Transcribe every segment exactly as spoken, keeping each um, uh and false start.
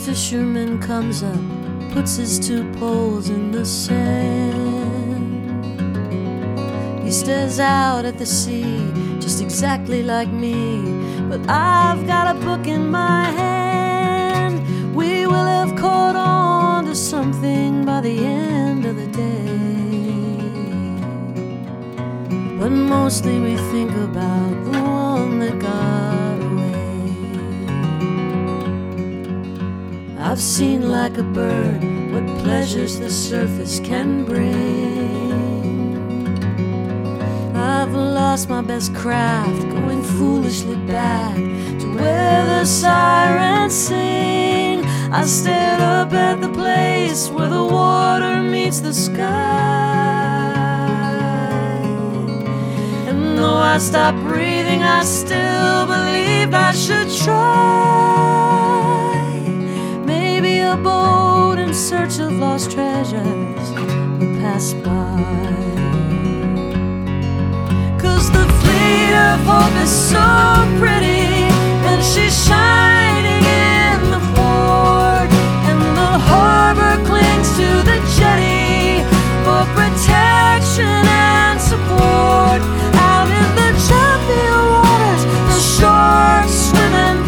fisherman comes up, puts his two poles in the sand. He stares out at the sea, just exactly like me, but I've got a book in my hand. We will have caught on to something by the end of the day, but mostly we think about the one that got away. I've seen like a bird what pleasures the surface can bring. I've lost my best craft, going foolishly back to where the sirens sing. I stared up at the place where the water meets the sky, and though I stopped breathing, I still believed I should try. Maybe a boat in search of lost treasures would pass by. Of hope is so pretty, and she's shining in the port, and the harbor clings to the jetty for protection and support. Out in the choppy waters, the sharks swim and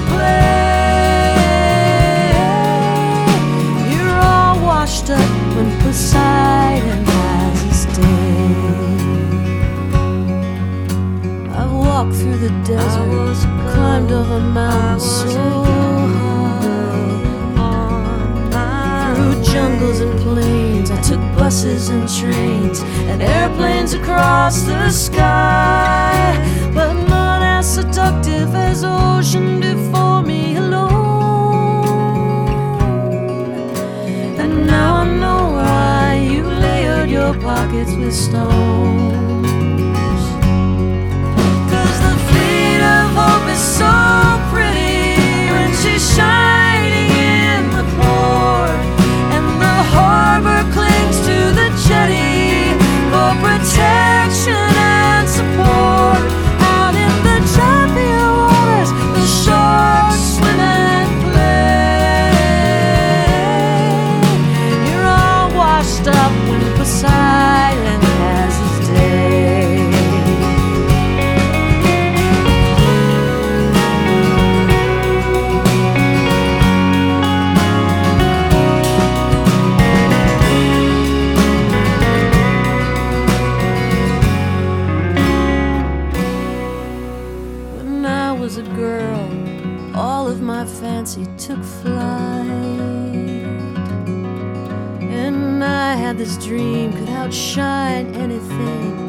play. You're all washed up when Poseidon has his day. Walked through the desert, climbed over mountains so high, through jungles and plains. I took buses and trains and airplanes across the sky, but none as seductive as ocean before me alone. And now I know why you layered your pockets with stones. Hope is so pretty when she's shining in the port, and the harbor clings to the jetty for protection and support. Out in the choppy waters, the sharks swim and play. You're all washed up when Poseidon has his day. A girl, all of my fancy took flight, and I had this dream could outshine anything